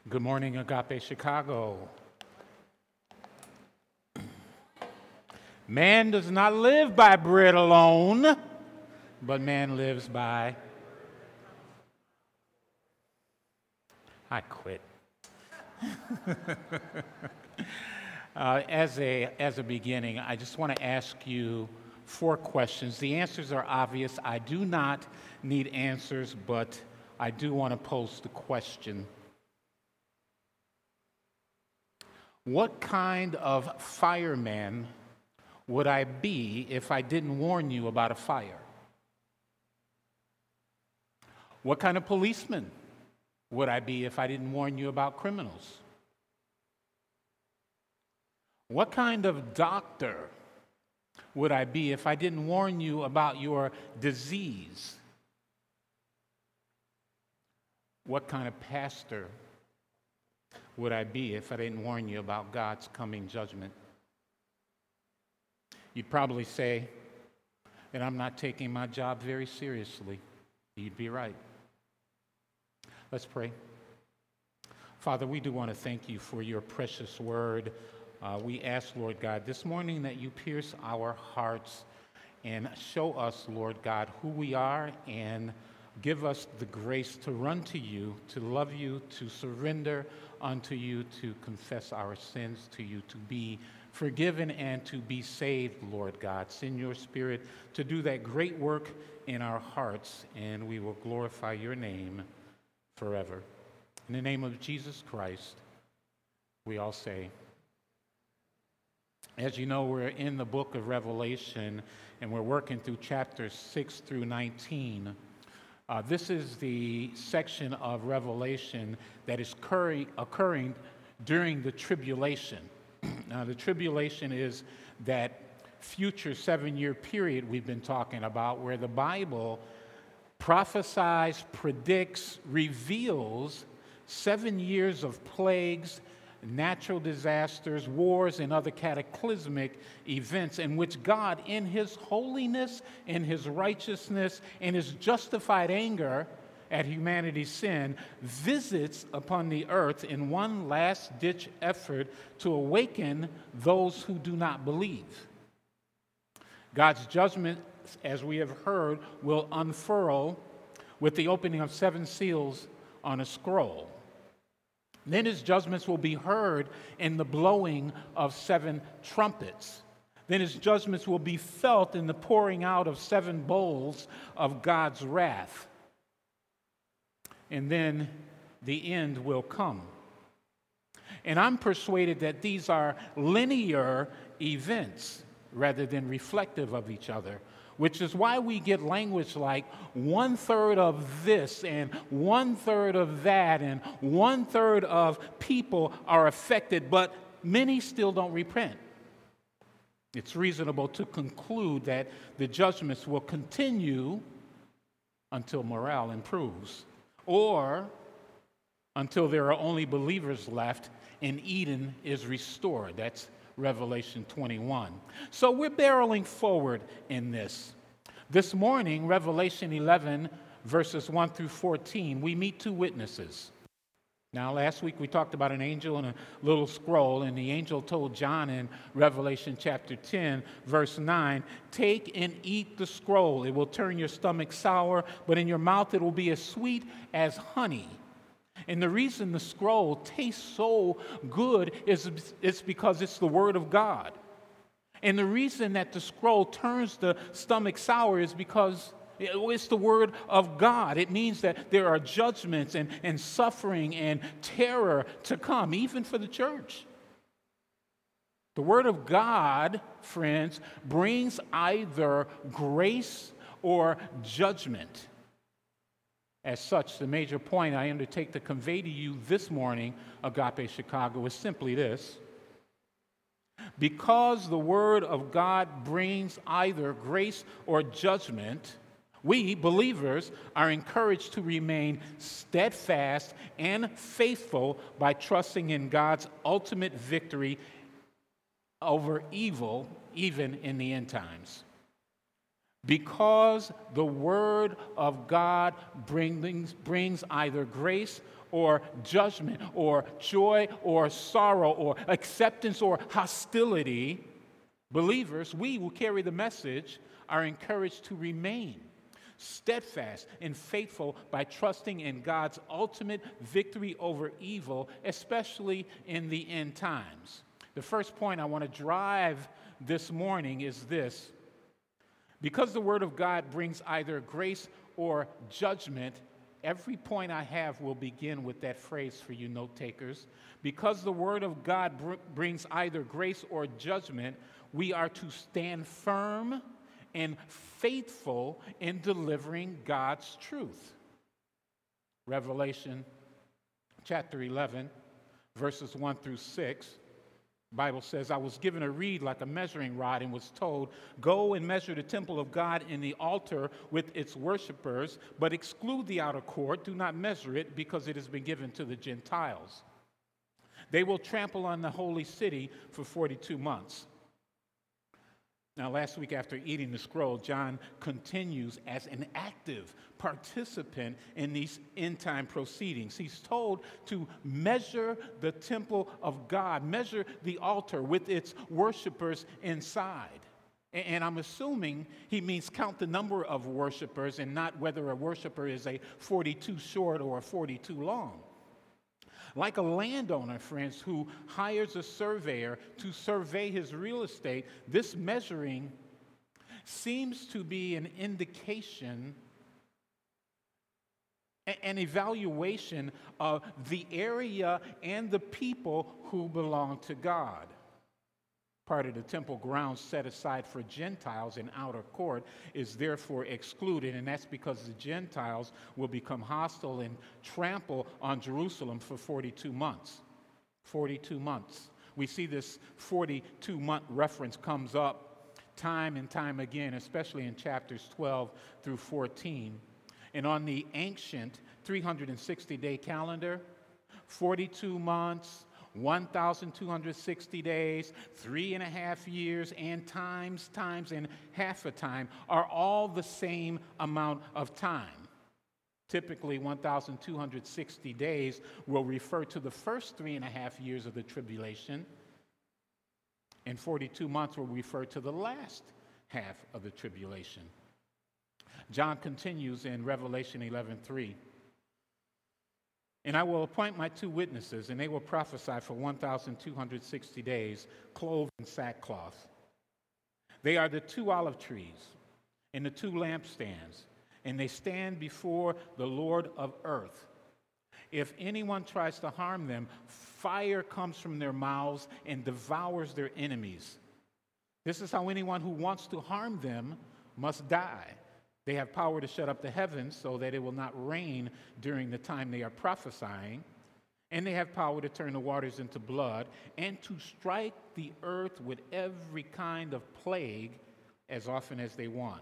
Good morning, Agape Chicago. Man does not live by bread alone, but man lives by... I quit. As a beginning, I just want to ask you 4 questions. The answers are obvious. I do not need answers, but I do want to pose the question. What kind of fireman would I be if I didn't warn you about a fire? What kind of policeman would I be if I didn't warn you about criminals? What kind of doctor would I be if I didn't warn you about your disease? What kind of pastor would I be if I didn't warn you about God's coming judgment? You'd probably say that I'm not taking my job very seriously. You'd be right. Let's pray. Father, we do want to thank you for your precious word. We ask, Lord God, this morning that you pierce our hearts and show us, Lord God, who we are and give us the grace to run to you, to love you, to surrender unto you, to confess our sins to you, to be forgiven and to be saved, Lord God. Send your Spirit to do that great work in our hearts, and we will glorify your name forever. In the name of Jesus Christ, we all say. As you know, we're in the book of Revelation, and we're working through chapters 6 through 19. This is the section of Revelation that is occurring during the tribulation. Now, the tribulation is that future 7-year period we've been talking about where the Bible prophesies, predicts, reveals 7 years of plagues, natural disasters, wars, and other cataclysmic events in which God, in his holiness, in his righteousness, in his justified anger at humanity's sin, visits upon the earth in one last-ditch effort to awaken those who do not believe. God's judgment, as we have heard, will unfurl with the opening of 7 seals on a scroll. Then his judgments will be heard in the blowing of 7 trumpets. Then his judgments will be felt in the pouring out of 7 bowls of God's wrath. And then the end will come. And I'm persuaded that these are linear events rather than reflective of each other, which is why we get language like 1/3 of this and 1/3 of that and 1/3 of people are affected, but many still don't repent. It's reasonable to conclude that the judgments will continue until morale improves or until there are only believers left and Eden is restored. That's Revelation 21. So we're barreling forward in this. This morning, Revelation 11, verses 1 through 14, we meet 2 witnesses. Now, last week we talked about an angel and a little scroll, and the angel told John in Revelation chapter 10, verse 9, "Take and eat the scroll. It will turn your stomach sour, but in your mouth it will be as sweet as honey." And the reason the scroll tastes so good is it's because it's the Word of God. And the reason that the scroll turns the stomach sour is because it's the Word of God. It means that there are judgments and suffering and terror to come, even for the church. The Word of God, friends, brings either grace or judgment. As such, the major point I undertake to convey to you this morning, Agape Chicago, is simply this. Because the Word of God brings either grace or judgment, we, believers, are encouraged to remain steadfast and faithful by trusting in God's ultimate victory over evil, even in the end times. Because the word of God brings either grace or judgment or joy or sorrow or acceptance or hostility, believers, we who carry the message, are encouraged to remain steadfast and faithful by trusting in God's ultimate victory over evil, especially in the end times. The first point I want to drive this morning is this. Because the Word of God brings either grace or judgment, every point I have will begin with that phrase for you note takers. Because the Word of God brings either grace or judgment, we are to stand firm and faithful in delivering God's truth. Revelation chapter 11, verses 1 through 6. The Bible says, I was given a reed like a measuring rod and was told, go and measure the temple of God and the altar with its worshipers, but exclude the outer court. Do not measure it, because it has been given to the Gentiles. They will trample on the holy city for 42 months. Now, last week after eating the scroll, John continues as an active participant in these end-time proceedings. He's told to measure the temple of God, measure the altar with its worshipers inside. And I'm assuming he means count the number of worshipers and not whether a worshiper is a 42 short or a 42 long. Like a landowner, friends, who hires a surveyor to survey his real estate, this measuring seems to be an indication, an evaluation of the area and the people who belong to God. Part of the temple grounds set aside for Gentiles in outer court is therefore excluded, and that's because the Gentiles will become hostile and trample on Jerusalem for 42 months. 42 months. We see this 42-month reference comes up time and time again, especially in chapters 12 through 14. And on the ancient 360-day calendar, 42 months, 1,260 days, 3.5 years, and times, and half a time are all the same amount of time. Typically, 1,260 days will refer to the first 3.5 years of the tribulation, and 42 months will refer to the last half of the tribulation. John continues in Revelation 11:3. And I will appoint my 2 witnesses, and they will prophesy for 1,260 days, clothed in sackcloth. They are the 2 olive trees and the 2 lampstands, and they stand before the Lord of earth. If anyone tries to harm them, fire comes from their mouths and devours their enemies. This is how anyone who wants to harm them must die. They have power to shut up the heavens so that it will not rain during the time they are prophesying. And they have power to turn the waters into blood and to strike the earth with every kind of plague as often as they want.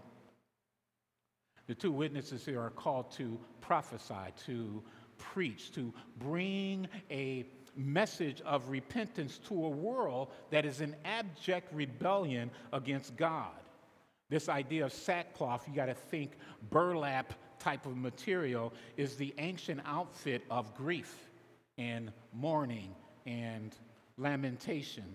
The 2 witnesses here are called to prophesy, to preach, to bring a message of repentance to a world that is in abject rebellion against God. This idea of sackcloth, you got to think burlap type of material, is the ancient outfit of grief and mourning and lamentation.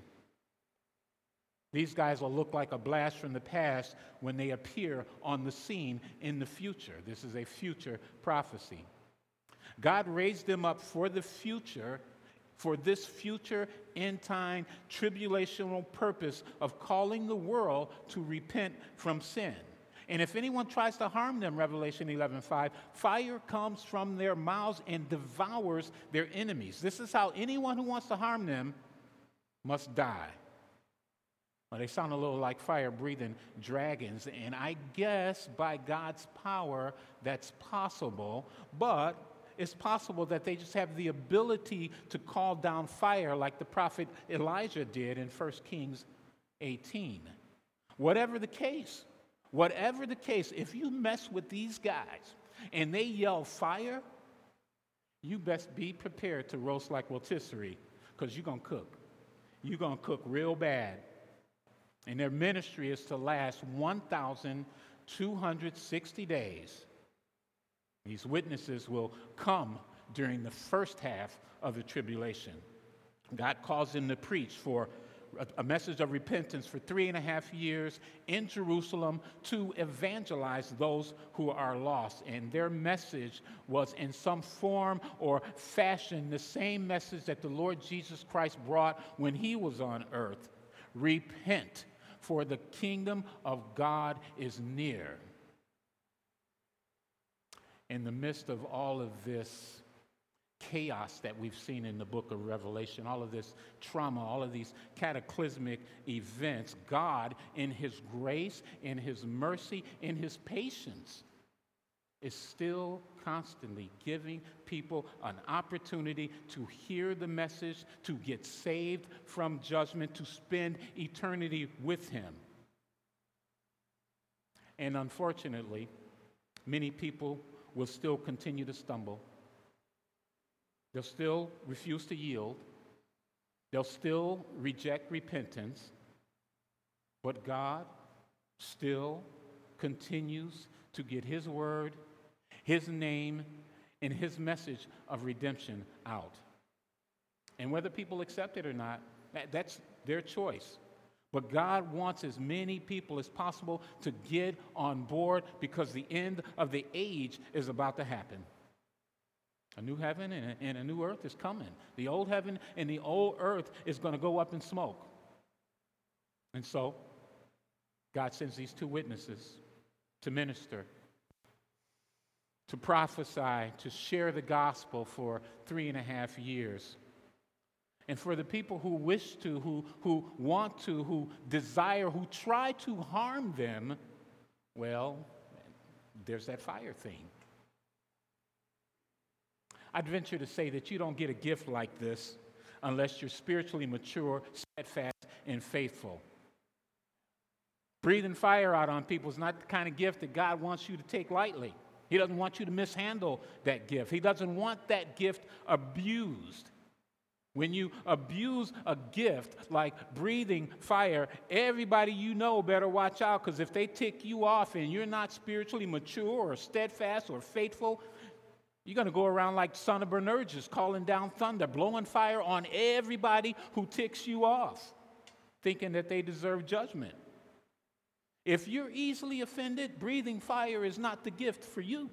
These guys will look like a blast from the past when they appear on the scene in the future. This is a future prophecy. God raised them up for the future, for this future end-time tribulational purpose of calling the world to repent from sin. And if anyone tries to harm them, Revelation 11:5, fire comes from their mouths and devours their enemies. This is how anyone who wants to harm them must die. Well, they sound a little like fire-breathing dragons, and I guess by God's power that's possible, but it's possible that they just have the ability to call down fire like the prophet Elijah did in 1 Kings 18. Whatever the case, if you mess with these guys and they yell fire, you best be prepared to roast like rotisserie, because you're going to cook. You're going to cook real bad. And their ministry is to last 1,260 260 days. These witnesses will come during the first half of the tribulation. God calls them to preach for a message of repentance for 3.5 years in Jerusalem to evangelize those who are lost. And their message was in some form or fashion the same message that the Lord Jesus Christ brought when he was on earth. Repent, for the kingdom of God is near. In the midst of all of this chaos that we've seen in the book of Revelation, all of this trauma, all of these cataclysmic events, God, in his grace, in his mercy, in his patience, is still constantly giving people an opportunity to hear the message, to get saved from judgment, to spend eternity with him. And unfortunately, many people will still continue to stumble. They'll still refuse to yield. They'll still reject repentance. But God still continues to get his word, his name, and his message of redemption out. And whether people accept it or not, that's their choice. But God wants as many people as possible to get on board because the end of the age is about to happen. A new heaven and a new earth is coming. The old heaven and the old earth is going to go up in smoke. And so, God sends these two witnesses to minister, to prophesy, to share the gospel for 3.5 years. And for the people who wish to, who want to, who desire, who try to harm them, well, there's that fire thing. I'd venture to say that you don't get a gift like this unless you're spiritually mature, steadfast, and faithful. Breathing fire out on people is not the kind of gift that God wants you to take lightly. He doesn't want you to mishandle that gift. He doesn't want that gift abused. When you abuse a gift like breathing fire, everybody you know better watch out, because if they tick you off and you're not spiritually mature or steadfast or faithful, you're going to go around like son of Boanerges, calling down thunder, blowing fire on everybody who ticks you off, thinking that they deserve judgment. If you're easily offended, breathing fire is not the gift for you.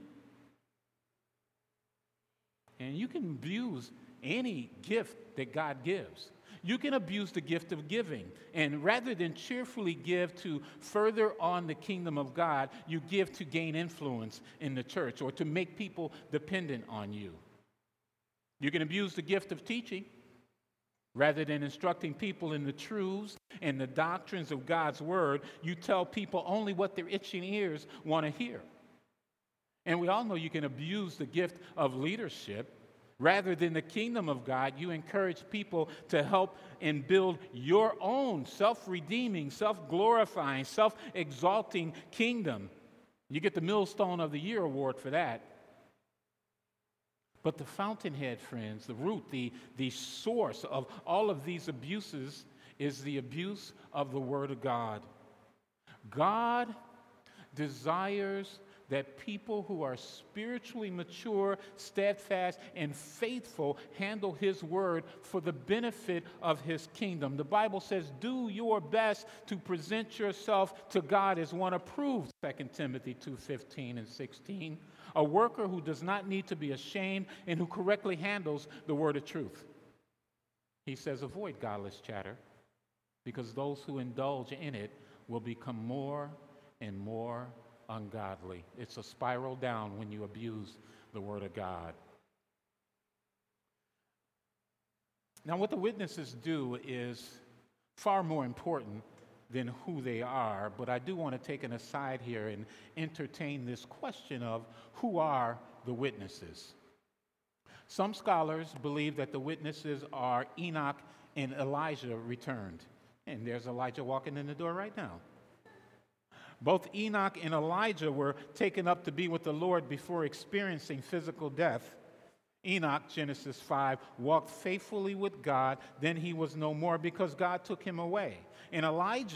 And you can abuse any gift that God gives. You can abuse the gift of giving. And rather than cheerfully give to further on the kingdom of God, you give to gain influence in the church or to make people dependent on you. You can abuse the gift of teaching. Rather than instructing people in the truths and the doctrines of God's word, you tell people only what their itching ears want to hear. And we all know you can abuse the gift of leadership. Rather than the kingdom of God, you encourage people to help and build your own self-redeeming, self-glorifying, self-exalting kingdom. You get the Millstone of the Year award for that. But the fountainhead, friends, the root, the source of all of these abuses is the abuse of the Word of God. God desires that people who are spiritually mature, steadfast, and faithful handle his word for the benefit of his kingdom. The Bible says, do your best to present yourself to God as one approved, 2 Timothy 2:15 and 16, a worker who does not need to be ashamed and who correctly handles the word of truth. He says, avoid godless chatter, because those who indulge in it will become more and more ungodly. It's a spiral down when you abuse the word of God. Now, what the witnesses do is far more important than who they are, but I do want to take an aside here and entertain this question of who are the witnesses. Some scholars believe that the witnesses are Enoch and Elijah returned. And there's Elijah walking in the door right now. Both Enoch and Elijah were taken up to be with the Lord before experiencing physical death. Enoch, Genesis 5, walked faithfully with God, then he was no more because God took him away. And Elijah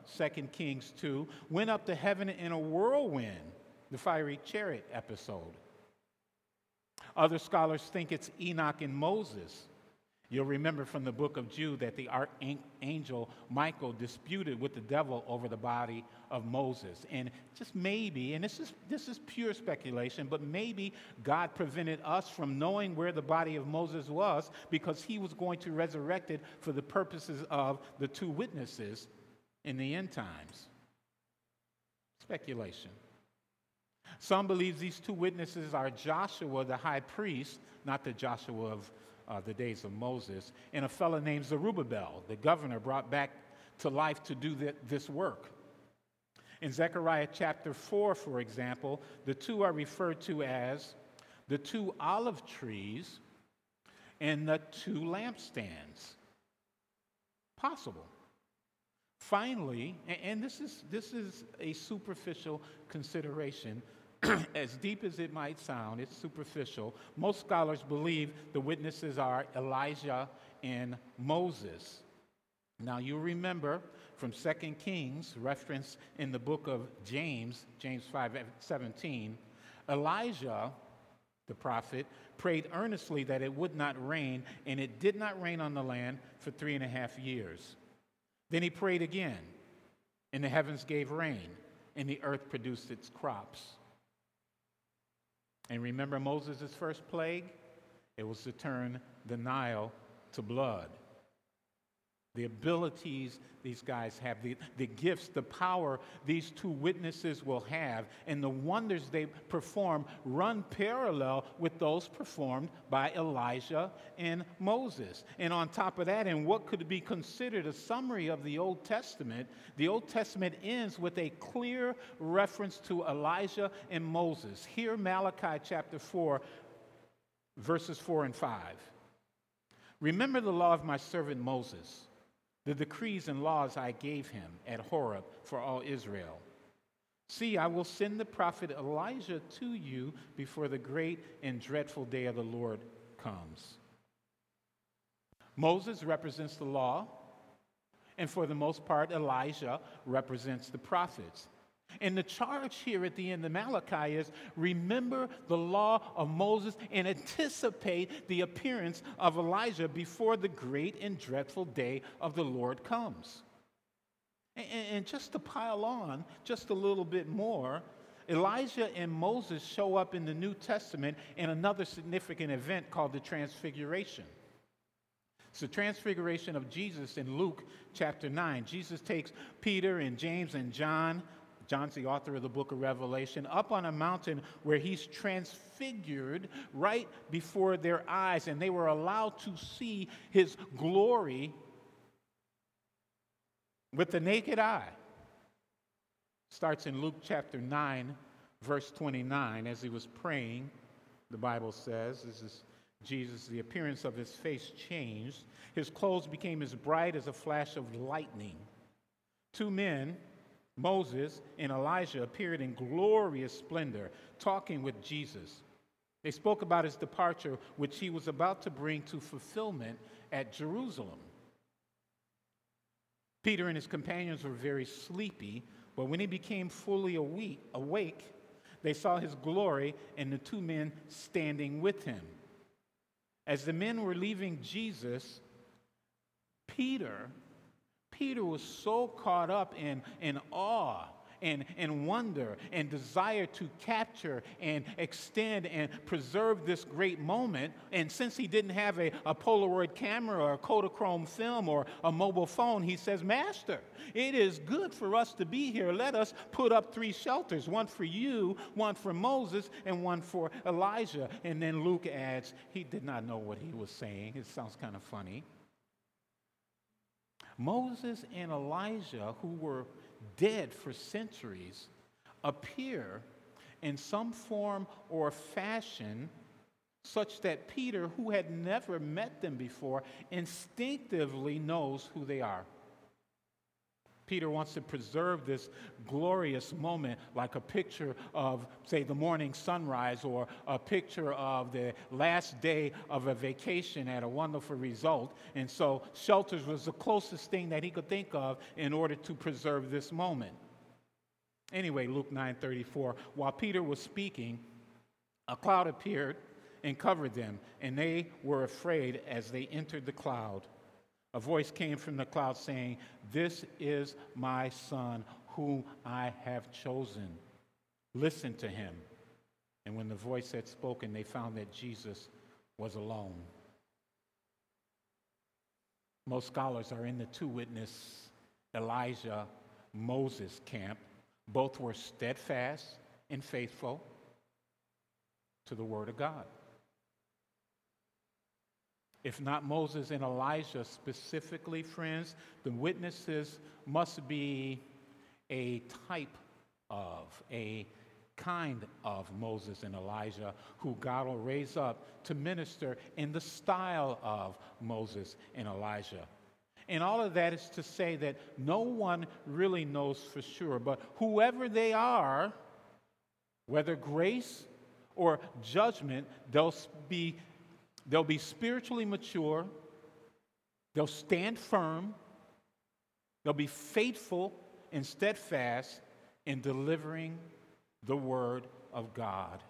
2 Kings 2, went up to heaven in a whirlwind, the fiery chariot episode. Other scholars think it's Enoch and Moses. You'll remember from the book of Jude that the archangel Michael disputed with the devil over the body of Moses. And just maybe, and this is pure speculation, but maybe God prevented us from knowing where the body of Moses was because he was going to resurrect it for the purposes of the two witnesses in the end times. Speculation. Some believe these two witnesses are Joshua, the high priest, not the Joshua of the days of Moses, and a fellow named Zerubbabel, the governor brought back to life to do this work. In Zechariah chapter 4, for example, the two are referred to as the two olive trees and the two lampstands. Possible. Finally, and this is a superficial consideration, as deep as it might sound, it's superficial. Most scholars believe the witnesses are Elijah and Moses. Now, you remember from 2 Kings, referenced in the book of James 5:17, Elijah, the prophet, prayed earnestly that it would not rain, and it did not rain on the land for 3.5 years. Then he prayed again, and the heavens gave rain, and the earth produced its crops. And remember Moses' first plague? It was to turn the Nile to blood. The abilities these guys have, the gifts, the power these two witnesses will have, and the wonders they perform run parallel with those performed by Elijah and Moses. And on top of that, in what could be considered a summary of the Old Testament ends with a clear reference to Elijah and Moses. Here, Malachi chapter 4, verses 4 and 5. Remember the law of my servant Moses, the decrees and laws I gave him at Horeb for all Israel. See, I will send the prophet Elijah to you before the great and dreadful day of the Lord comes. Moses represents the law, and for the most part, Elijah represents the prophets. And the charge here at the end of Malachi is, remember the law of Moses and anticipate the appearance of Elijah before the great and dreadful day of the Lord comes. And just to pile on just a little bit more, Elijah and Moses show up in the New Testament in another significant event called the Transfiguration. It's the transfiguration of Jesus in Luke chapter 9. Jesus takes Peter and James and John, John's the author of the book of Revelation, up on a mountain where he's transfigured right before their eyes, and they were allowed to see his glory with the naked eye. Starts in Luke chapter 9, verse 29. As he was praying, the Bible says, this is Jesus, the appearance of his face changed. His clothes became as bright as a flash of lightning. Two men, Moses and Elijah, appeared in glorious splendor, talking with Jesus. They spoke about his departure, which he was about to bring to fulfillment at Jerusalem. Peter and his companions were very sleepy, but when he became fully awake, they saw his glory and the two men standing with him. As the men were leaving Jesus, Peter was so caught up in awe and wonder and desire to capture and extend and preserve this great moment. And since he didn't have a Polaroid camera or a Kodachrome film or a mobile phone, he says, Master, it is good for us to be here. Let us put up 3 shelters, one for you, one for Moses, and one for Elijah. And then Luke adds, he did not know what he was saying. It sounds kind of funny. Moses and Elijah, who were dead for centuries, appear in some form or fashion such that Peter, who had never met them before, instinctively knows who they are. Peter wants to preserve this glorious moment like a picture of, say, the morning sunrise or a picture of the last day of a vacation at a wonderful result. And so shelters was the closest thing that he could think of in order to preserve this moment. Anyway, Luke 9:34, while Peter was speaking, a cloud appeared and covered them, and they were afraid as they entered the cloud. A voice came from the cloud saying, "This is my son, whom I have chosen. Listen to him." And when the voice had spoken, they found that Jesus was alone. Most scholars are in the two-witness Elijah, Moses camp. Both were steadfast and faithful to the word of God. If not Moses and Elijah specifically, friends, the witnesses must be a type of, a kind of Moses and Elijah who God will raise up to minister in the style of Moses and Elijah. And all of that is to say that no one really knows for sure, but whoever they are, whether grace or judgment, they'll be spiritually mature, they'll stand firm, they'll be faithful and steadfast in delivering the word of God.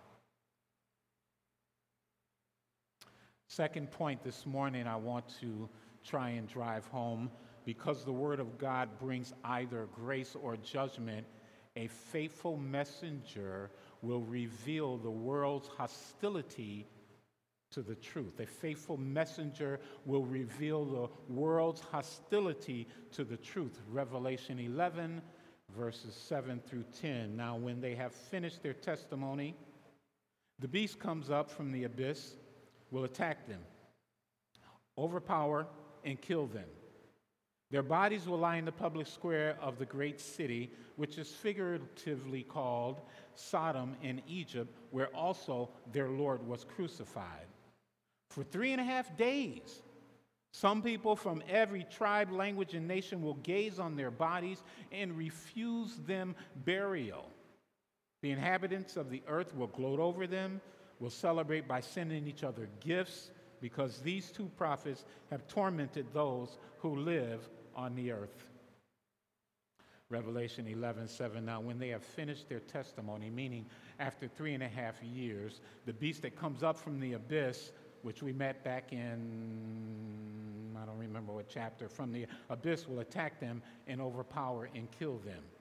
Second point this morning I want to try and drive home, because the word of God brings either grace or judgment, a faithful messenger will reveal the world's hostility to the truth. A faithful messenger will reveal the world's hostility to the truth. Revelation 11, verses 7 through 10. Now, when they have finished their testimony, the beast comes up from the abyss, will attack them, overpower, and kill them. Their bodies will lie in the public square of the great city, which is figuratively called Sodom in Egypt, where also their Lord was crucified. For 3.5 days, some people from every tribe, language, and nation will gaze on their bodies and refuse them burial. The inhabitants of the earth will gloat over them, will celebrate by sending each other gifts, because these two prophets have tormented those who live on the earth. Revelation 11:7. Now, when they have finished their testimony, meaning after 3.5 years, the beast that comes up from the abyss, which we met back in, I don't remember what chapter, from the abyss will attack them and overpower and kill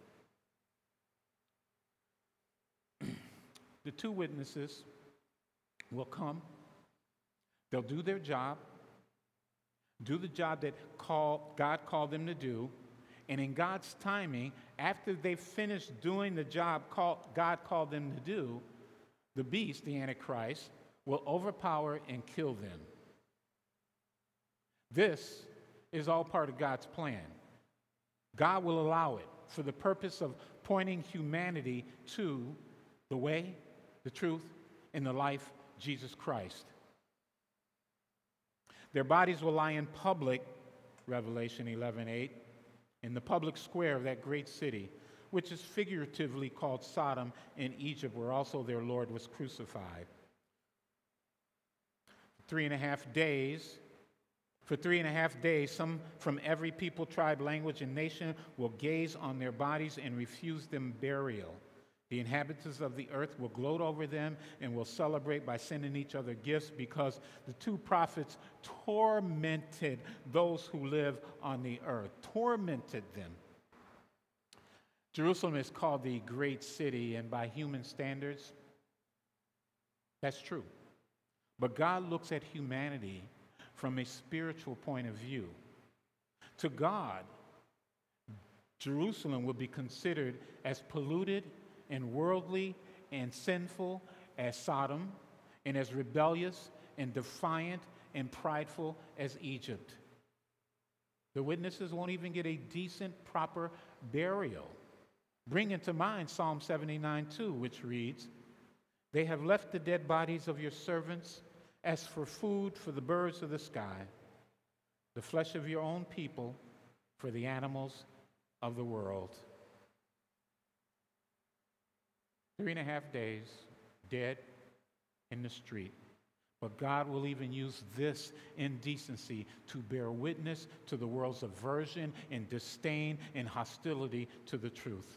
them. The two witnesses will come. They'll do their job, do the job that God called them to do, and in God's timing, after they've finished doing the job God called them to do, the beast, the Antichrist, will overpower and kill them. This is all part of God's plan. God will allow it for the purpose of pointing humanity to the way, the truth, and the life, Jesus Christ. Their bodies will lie in public, Revelation 11:8, in the public square of that great city, which is figuratively called Sodom in Egypt, where also their Lord was crucified. For 3.5 days, some from every people, tribe, language, and nation will gaze on their bodies and refuse them burial. The inhabitants of the earth will gloat over them and will celebrate by sending each other gifts, because the two prophets tormented those who live on the earth, tormented them. Jerusalem is called the great city, and by human standards, that's true. But God looks at humanity from a spiritual point of view. To God, Jerusalem will be considered as polluted and worldly and sinful as Sodom, and as rebellious and defiant and prideful as Egypt. The witnesses won't even get a decent, proper burial. Bring into mind Psalm 79:2, which reads, "They have left the dead bodies of your servants as for food for the birds of the sky, the flesh of your own people for the animals of the world. 3.5 days dead in the street. But God will even use this indecency to bear witness to the world's aversion and disdain and hostility to the truth.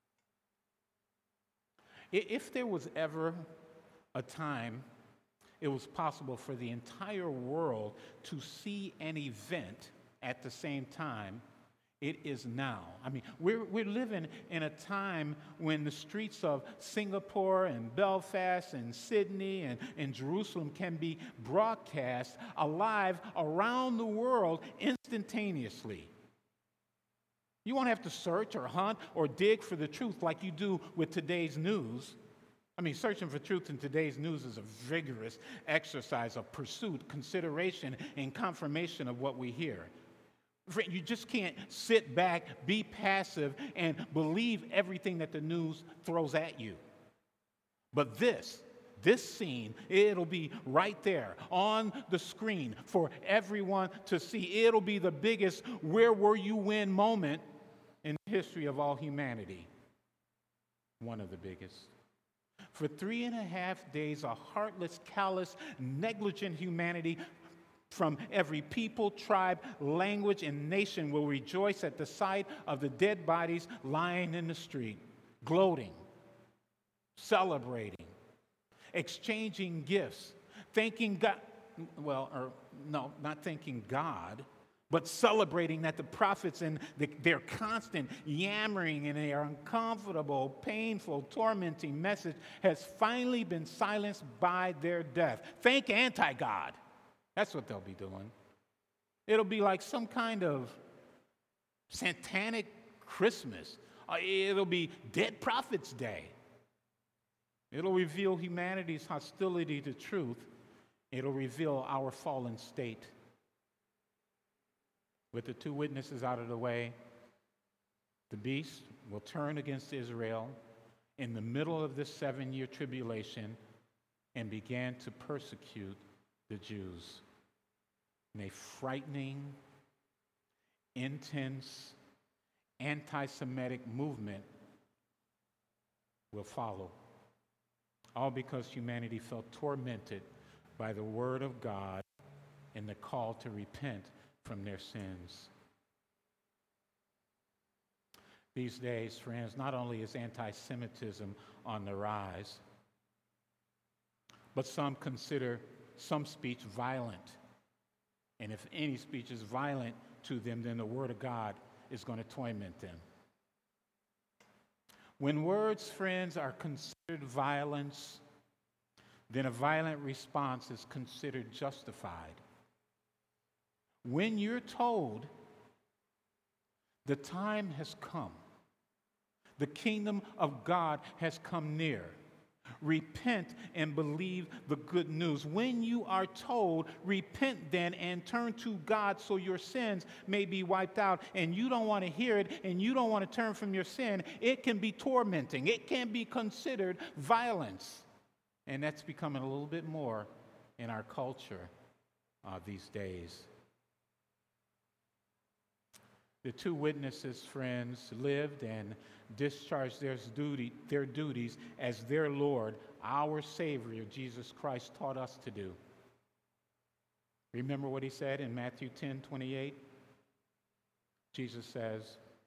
If there was ever a time it was possible for the entire world to see an event at the same time, it is now. I mean, we're living in a time when the streets of Singapore and Belfast and Sydney and Jerusalem can be broadcast alive around the world instantaneously. You won't have to search or hunt or dig for the truth like you do with today's news. I mean, searching for truth in today's news is a vigorous exercise of pursuit, consideration, and confirmation of what we hear. You just can't sit back, be passive, and believe everything that the news throws at you. But this scene, it'll be right there on the screen for everyone to see. It'll be the biggest where were you when moment in the history of all humanity. One of the biggest. For 3.5 days, a heartless, callous, negligent humanity from every people, tribe, language, and nation will rejoice at the sight of the dead bodies lying in the street, gloating, celebrating, exchanging gifts, thanking God, not thanking God, but celebrating that the prophets and their constant yammering and their uncomfortable, painful, tormenting message has finally been silenced by their death. Thank anti-God. That's what they'll be doing. It'll be like some kind of satanic Christmas. It'll be Dead Prophets Day. It'll reveal humanity's hostility to truth. It'll reveal our fallen state. With the two witnesses out of the way, the beast will turn against Israel in the middle of this 7-year tribulation and began to persecute the Jews. And a frightening, intense, anti-Semitic movement will follow. All because humanity felt tormented by the word of God and the call to repent from their sins. These days, friends, not only is anti-Semitism on the rise, but some consider some speech violent. And if any speech is violent to them, then the word of God is going to torment them. When words, friends, are considered violence, then a violent response is considered justified. When you're told the time has come, the kingdom of God has come near, repent and believe the good news. When you are told, repent then and turn to God so your sins may be wiped out, and you don't want to hear it and you don't want to turn from your sin, it can be tormenting. It can be considered violence. And that's becoming a little bit more in our culture these days. The two witnesses, friends, lived and discharged their duties as their Lord, our Savior, Jesus Christ, taught us to do. Remember what he said in Matthew 10:28? Jesus says,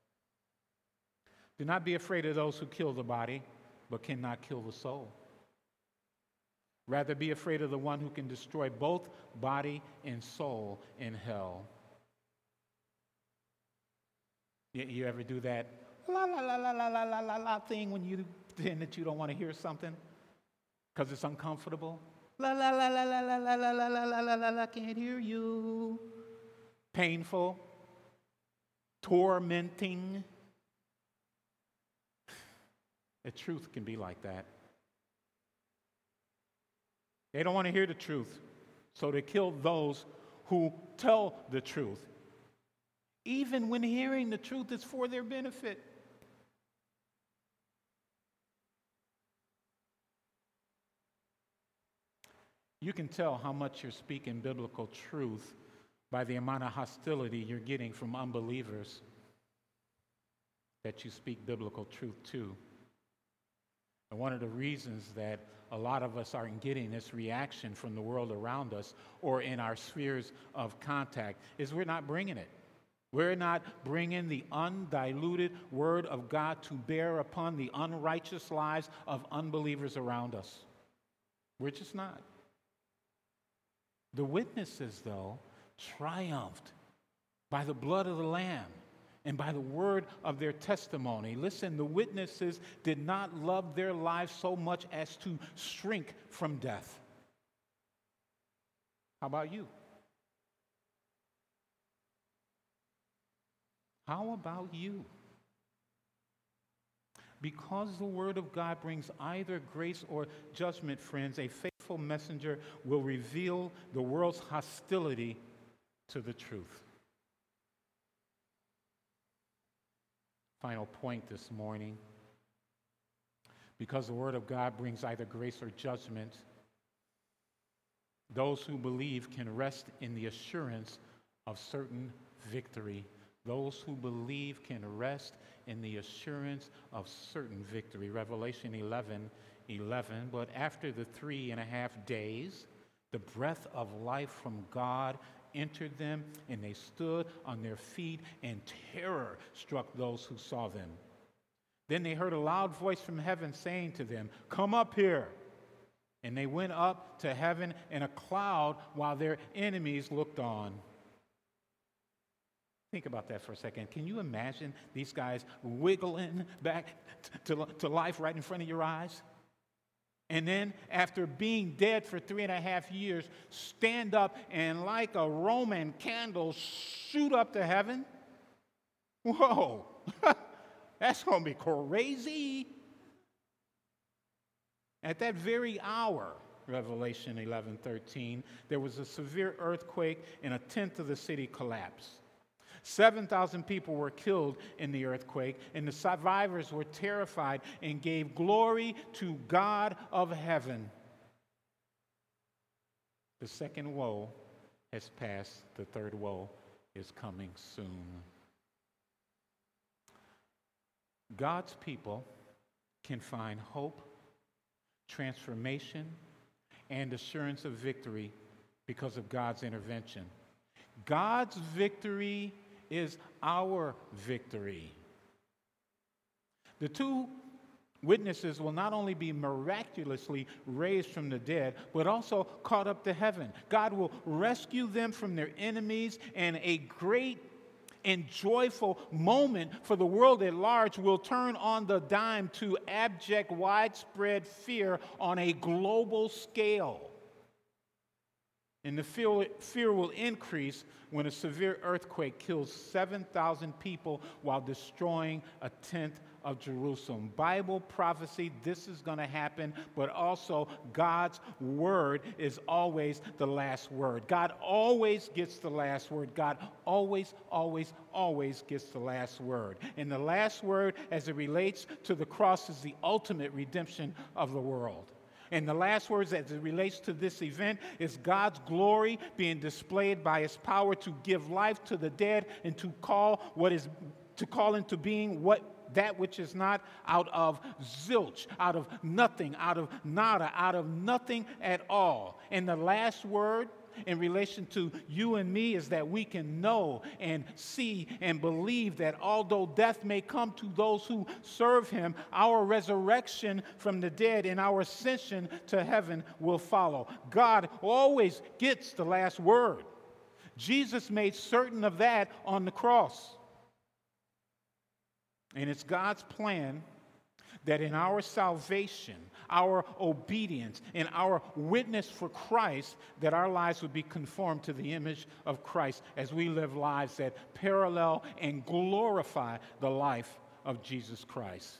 "Do not be afraid of those who kill the body, but cannot kill the soul. Rather be afraid of the one who can destroy both body and soul in hell." You ever do that la la la la la la la la la thing when you pretend that you don't want to hear something because it's uncomfortable? La la la la la la la la la la la la la la, can't hear you. Painful, tormenting. The truth can be like that. They don't want to hear the truth, so they kill those who tell the truth, even when hearing the truth is for their benefit. You can tell how much you're speaking biblical truth by the amount of hostility you're getting from unbelievers. that you speak biblical truth to. And one of the reasons that a lot of us aren't getting this reaction from the world around us or in our spheres of contact is we're not bringing it. We're not bringing the undiluted Word of God to bear upon the unrighteous lives of unbelievers around us. We're just not. The witnesses, though, triumphed by the blood of the Lamb and by the word of their testimony. Listen, the witnesses did not love their lives so much as to shrink from death. How about you? How about you? Because the word of God brings either grace or judgment, friends, a faithful messenger will reveal the world's hostility to the truth. Final point this morning. Because the word of God brings either grace or judgment, those who believe can rest in the assurance of certain victory. Those who believe can rest in the assurance of certain victory. Revelation 11:11. But after the 3.5 days, the breath of life from God entered them, and they stood on their feet, and terror struck those who saw them. Then they heard a loud voice from heaven saying to them, "Come up here." And they went up to heaven in a cloud while their enemies looked on. Think about that for a second. Can you imagine these guys wiggling back to life right in front of your eyes? And then, after being dead for 3.5 years, stand up and, like a Roman candle, shoot up to heaven? Whoa, that's going to be crazy. At that very hour, Revelation 11:13, there was a severe earthquake and a tenth of the city collapsed. 7,000 people were killed in the earthquake, and the survivors were terrified and gave glory to God of heaven. The second woe has passed. The third woe is coming soon. God's people can find hope, transformation, and assurance of victory because of God's intervention. God's victory is our victory. The two witnesses will not only be miraculously raised from the dead, but also caught up to heaven. God will rescue them from their enemies, and a great and joyful moment for the world at large will turn on the dime to abject, widespread fear on a global scale. And the fear will increase when a severe earthquake kills 7,000 people while destroying a tenth of Jerusalem. Bible prophecy, this is going to happen, but also God's word is always the last word. God always gets the last word. God always, always, always gets the last word. And the last word, as it relates to the cross, is the ultimate redemption of the world. And the last words as it relates to this event is God's glory being displayed by his power to give life to the dead and to call into being that which is not, out of zilch, out of nothing, out of nada, out of nothing at all. And the last word in relation to you and me is that we can know and see and believe that although death may come to those who serve him, our resurrection from the dead and our ascension to heaven will follow. God always gets the last word. Jesus made certain of that on the cross. And it's God's plan that in our salvation, our obedience, and our witness for Christ, that our lives would be conformed to the image of Christ as we live lives that parallel and glorify the life of Jesus Christ.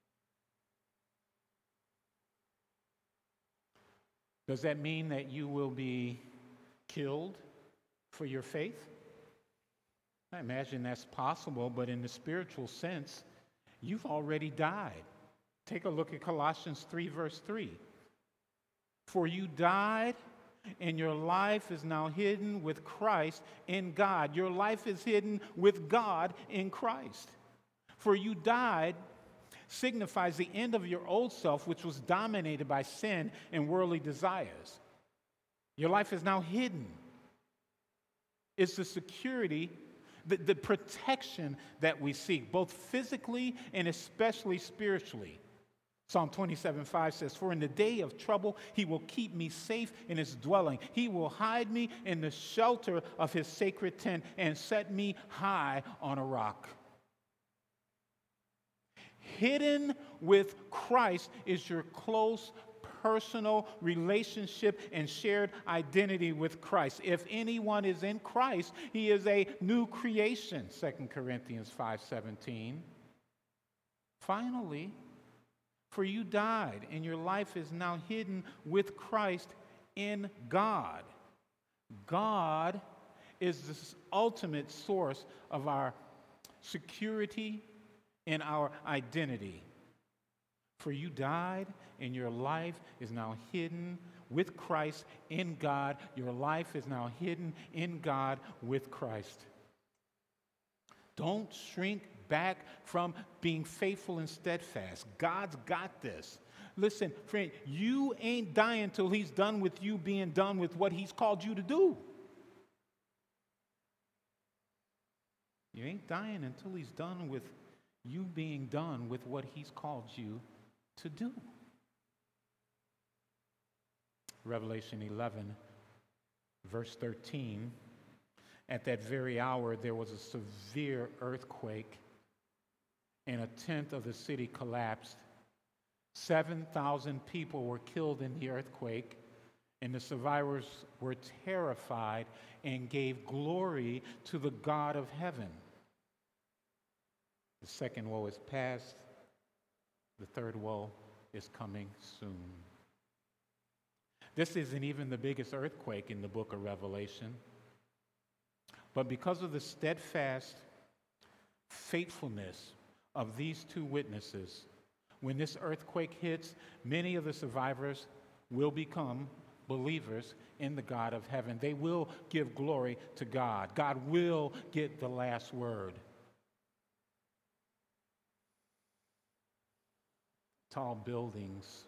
Does that mean that you will be killed for your faith? I imagine that's possible, but in the spiritual sense, you've already died. Take a look at Colossians 3, verse 3. For you died, and your life is now hidden with Christ in God. Your life is hidden with God in Christ. For you died signifies the end of your old self, which was dominated by sin and worldly desires. Your life is now hidden. It's the security, the protection that we seek, both physically and especially spiritually. Psalm 27:5 says, "For in the day of trouble, he will keep me safe in his dwelling. He will hide me in the shelter of his sacred tent and set me high on a rock." Hidden with Christ is your close personal relationship and shared identity with Christ. If anyone is in Christ, he is a new creation, 2 Corinthians 5:17. Finally, for you died, and your life is now hidden with Christ in God. God is the ultimate source of our security and our identity. For you died, and your life is now hidden with Christ in God. Your life is now hidden in God with Christ. Don't shrink back from being faithful and steadfast. God's got this. Listen, friend, you ain't dying till he's done with you being done with what he's called you to do. You ain't dying until he's done with you being done with what he's called you to do. Revelation 11, verse 13. At that very hour, there was a severe earthquake, and a tenth of the city collapsed. 7,000 people were killed in the earthquake, and the survivors were terrified and gave glory to the God of heaven. The second woe is past. The third woe is coming soon. This isn't even the biggest earthquake in the book of Revelation. But because of the steadfast faithfulness of these two witnesses, when this earthquake hits, many of the survivors will become believers in the God of heaven. They will give glory to God. God will get the last word. Tall buildings,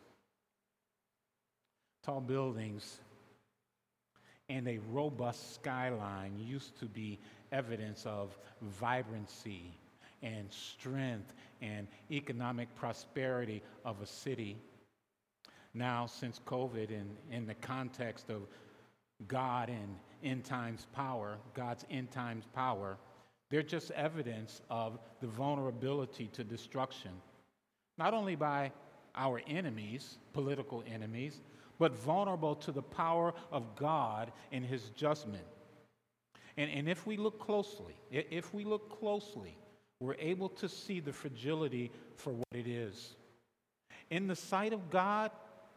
and a robust skyline used to be evidence of vibrancy and strength and economic prosperity of a city. Now, since COVID and in the context of God and end times power, God's end times power, they're just evidence of the vulnerability to destruction, not only by our enemies, political enemies, but vulnerable to the power of God and his judgment. And if we look closely, we're able to see the fragility for what it is. In the sight of God,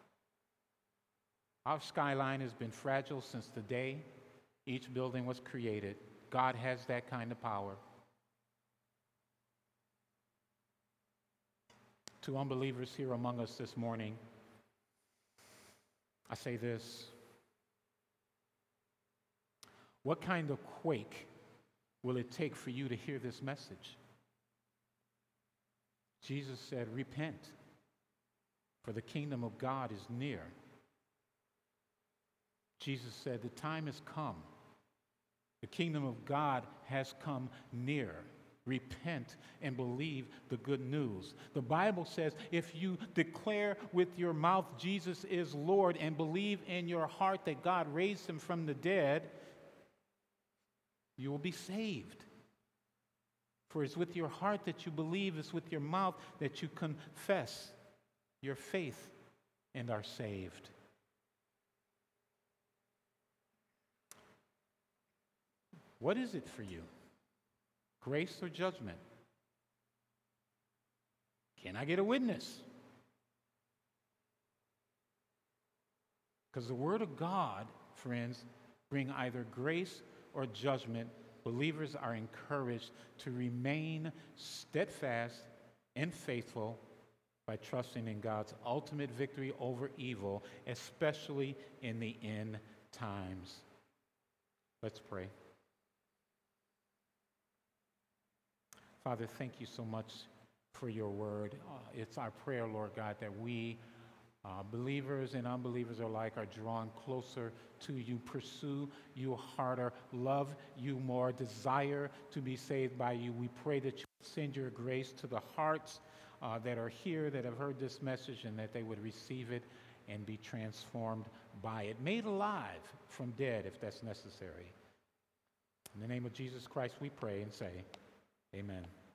our skyline has been fragile since the day each building was created. God has that kind of power. To unbelievers here among us this morning, I say this: what kind of quake will it take for you to hear this message? Jesus said, "Repent, for the kingdom of God is near." Jesus said, "The time has come. The kingdom of God has come near. Repent and believe the good news." The Bible says if you declare with your mouth Jesus is Lord and believe in your heart that God raised him from the dead, you will be saved. For it's with your heart that you believe, it's with your mouth that you confess your faith and are saved. What is it for you? Grace or judgment? Can I get a witness? Because the Word of God, friends, bring either grace or judgment. Believers are encouraged to remain steadfast and faithful by trusting in God's ultimate victory over evil, especially in the end times. Let's pray. Father, thank you so much for your word. It's our prayer, Lord God, that we, believers and unbelievers alike, are drawn closer to you, pursue you harder, love you more, desire to be saved by you. We pray that you send your grace to the hearts that are here, that have heard this message, and that they would receive it and be transformed by it, made alive from dead if that's necessary. In the name of Jesus Christ we pray and say, amen.